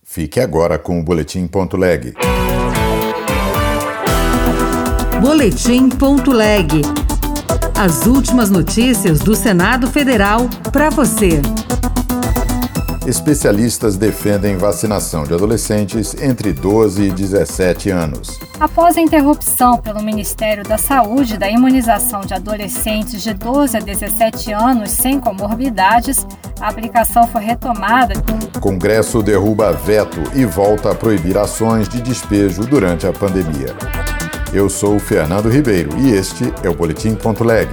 Fique agora com o Boletim.leg. Boletim.leg. As últimas notícias do Senado Federal para você. Especialistas defendem vacinação de adolescentes entre 12 e 17 anos. Após a interrupção pelo Ministério da Saúde da imunização de adolescentes de 12 a 17 anos sem comorbidades, a aplicação foi retomada. Congresso derruba veto e volta a proibir ações de despejo durante a pandemia. Eu sou o Fernando Ribeiro e este é o Boletim.leg.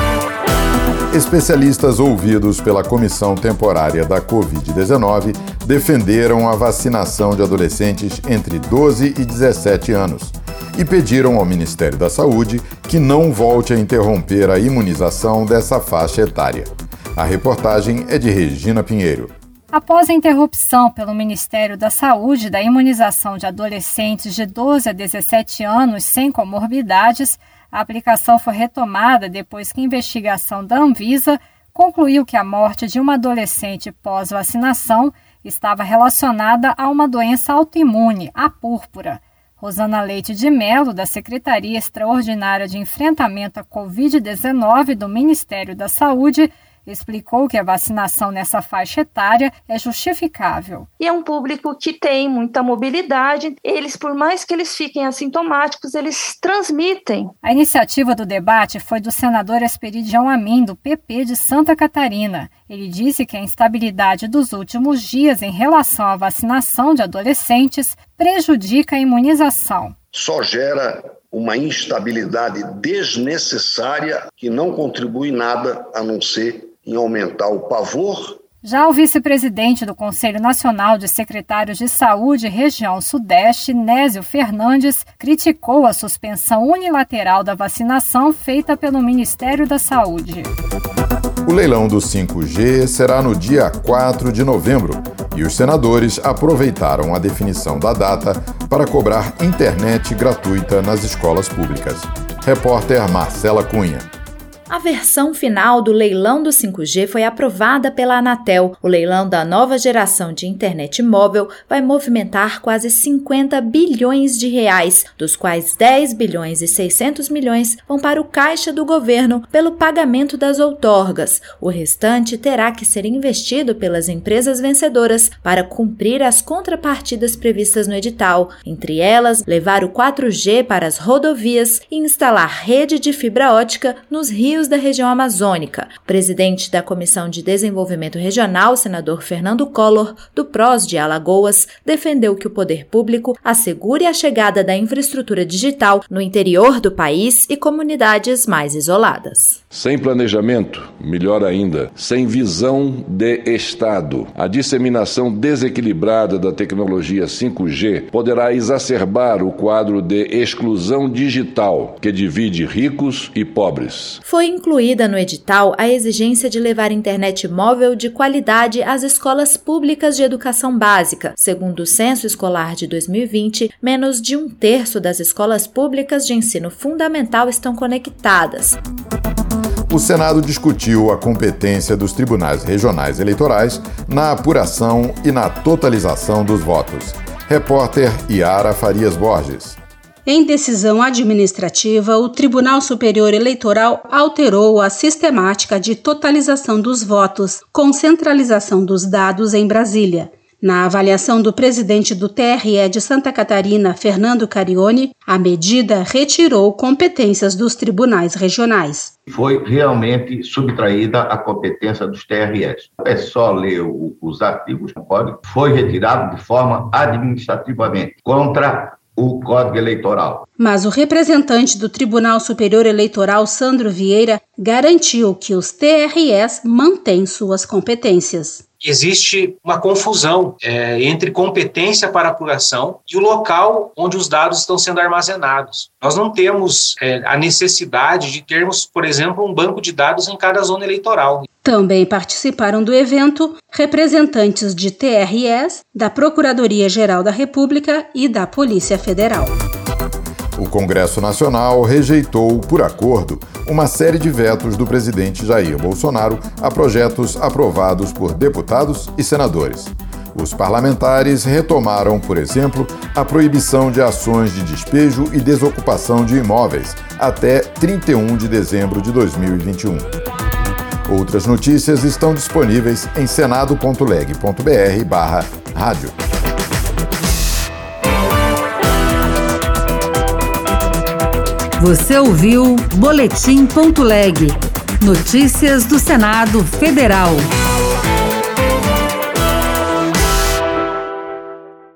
Especialistas ouvidos pela Comissão Temporária da Covid-19 defenderam a vacinação de adolescentes entre 12 e 17 anos e pediram ao Ministério da Saúde que não volte a interromper a imunização dessa faixa etária. A reportagem é de Regina Pinheiro. Após a interrupção pelo Ministério da Saúde da imunização de adolescentes de 12 a 17 anos sem comorbidades, a aplicação foi retomada depois que a investigação da Anvisa concluiu que a morte de uma adolescente pós-vacinação estava relacionada a uma doença autoimune, a púrpura. Rosana Leite de Mello, da Secretaria Extraordinária de Enfrentamento à Covid-19 do Ministério da Saúde, explicou que a vacinação nessa faixa etária é justificável. E é um público que tem muita mobilidade. Eles, por mais que eles fiquem assintomáticos, eles transmitem. A iniciativa do debate foi do senador Esperidião Amin, do PP de Santa Catarina. Ele disse que a instabilidade dos últimos dias em relação à vacinação de adolescentes prejudica a imunização. Só gera uma instabilidade desnecessária que não contribui nada a não ser em aumentar o pavor. Já o vice-presidente do Conselho Nacional de Secretários de Saúde Região Sudeste, Nésio Fernandes, criticou a suspensão unilateral da vacinação feita pelo Ministério da Saúde. O leilão do 5G será no dia 4 de novembro e os senadores aproveitaram a definição da data para cobrar internet gratuita nas escolas públicas. Repórter Marcela Cunha. A versão final do leilão do 5G foi aprovada pela Anatel. O leilão da nova geração de internet móvel vai movimentar quase 50 bilhões de reais, dos quais 10 bilhões e 600 milhões vão para o caixa do governo pelo pagamento das outorgas. O restante terá que ser investido pelas empresas vencedoras para cumprir as contrapartidas previstas no edital, entre elas levar o 4G para as rodovias e instalar rede de fibra ótica nos rios da região amazônica. O presidente da Comissão de Desenvolvimento Regional, senador Fernando Collor, do PROS de Alagoas, defendeu que o poder público assegure a chegada da infraestrutura digital no interior do país e comunidades mais isoladas. Sem planejamento, melhor ainda, sem visão de Estado, a disseminação desequilibrada da tecnologia 5G poderá exacerbar o quadro de exclusão digital que divide ricos e pobres. Foi incluída no edital a exigência de levar internet móvel de qualidade às escolas públicas de educação básica. Segundo o Censo Escolar de 2020, menos de 1/3 das escolas públicas de ensino fundamental estão conectadas. O Senado discutiu a competência dos tribunais regionais eleitorais na apuração e na totalização dos votos. Repórter Yara Farias Borges. Em decisão administrativa, o Tribunal Superior Eleitoral alterou a sistemática de totalização dos votos, com centralização dos dados em Brasília. Na avaliação do presidente do TRE de Santa Catarina, Fernando Carione, a medida retirou competências dos tribunais regionais. Foi realmente subtraída a competência dos TREs. É só ler os artigos do código. Foi retirado de forma administrativamente, contra o Código Eleitoral. Mas o representante do Tribunal Superior Eleitoral, Sandro Vieira, garantiu que os TREs mantêm suas competências. Existe uma confusão entre competência para apuração e o local onde os dados estão sendo armazenados. Nós não temos a necessidade de termos, por exemplo, um banco de dados em cada zona eleitoral. Também participaram do evento representantes de TREs, da Procuradoria-Geral da República e da Polícia Federal. O Congresso Nacional rejeitou, por acordo, uma série de vetos do presidente Jair Bolsonaro a projetos aprovados por deputados e senadores. Os parlamentares retomaram, por exemplo, a proibição de ações de despejo e desocupação de imóveis até 31 de dezembro de 2021. Outras notícias estão disponíveis em senado.leg.br/rádio. Você ouviu Boletim.leg. Notícias do Senado Federal.